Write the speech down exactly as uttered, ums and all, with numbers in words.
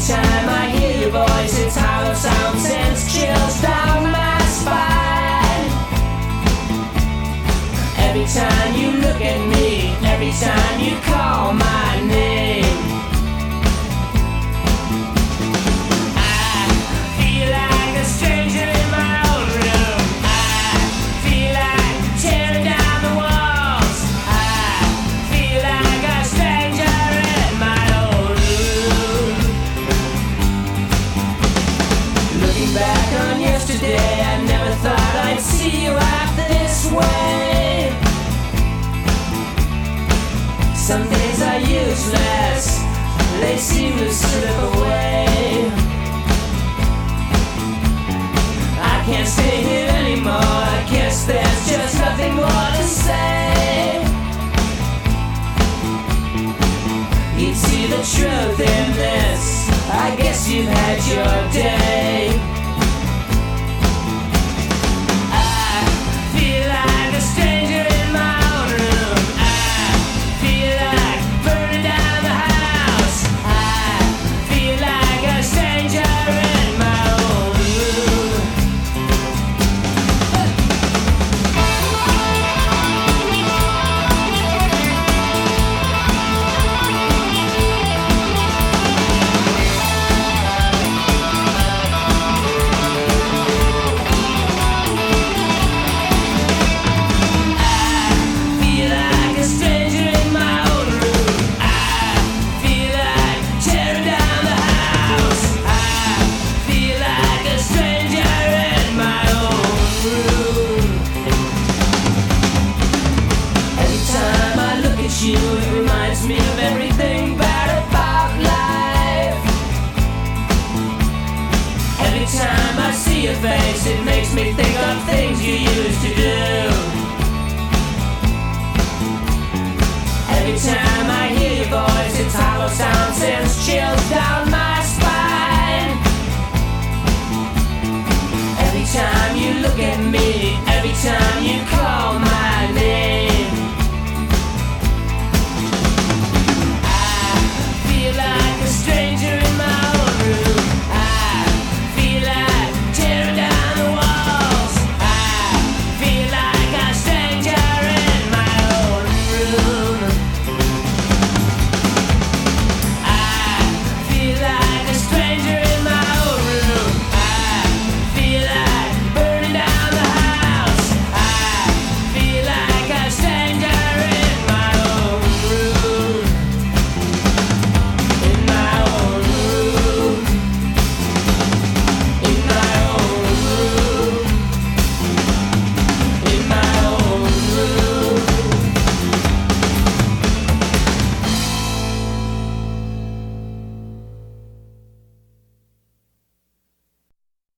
time I hear your voice, it's hollow sound, sends chills down my spine. Every time you look at me, every time you call my name, I feel like a stranger in my own room. I feel like tearing down the walls. I feel like a stranger in my own room. Looking back on yesterday, I never thought I'd see you act this way. Some days are useless, they seem to slip away. I can't stay here anymore, I guess there's just nothing more to say. You'd see the truth in this, I guess you've had your day. I feel like a stranger in my own room. I feel like burning down the house. I feel like a stranger in my own room. Feel like a stranger in my own room. I feel like tearing down the house. I feel like a stranger in my own room. Every time I look at you, it reminds me of everything bad about life. Every time I see your face, it makes me think of things you used to do. Every time I hear your voice, its hollow sound sends chills down my spine. Every time you look at me, every time you